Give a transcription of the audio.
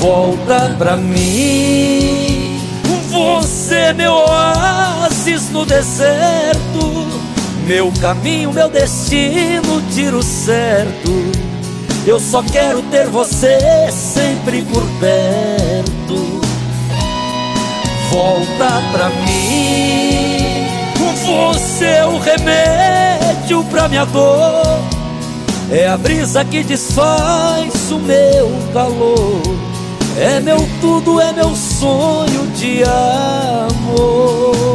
Volta pra mim, você é meu oásis no deserto, meu caminho, meu destino, tiro certo. Eu só quero ter você sempre por perto. Volta pra mim, você é o remédio pra minha dor, é a brisa que desfaz o meu calor, é meu tudo, é meu sonho de amor.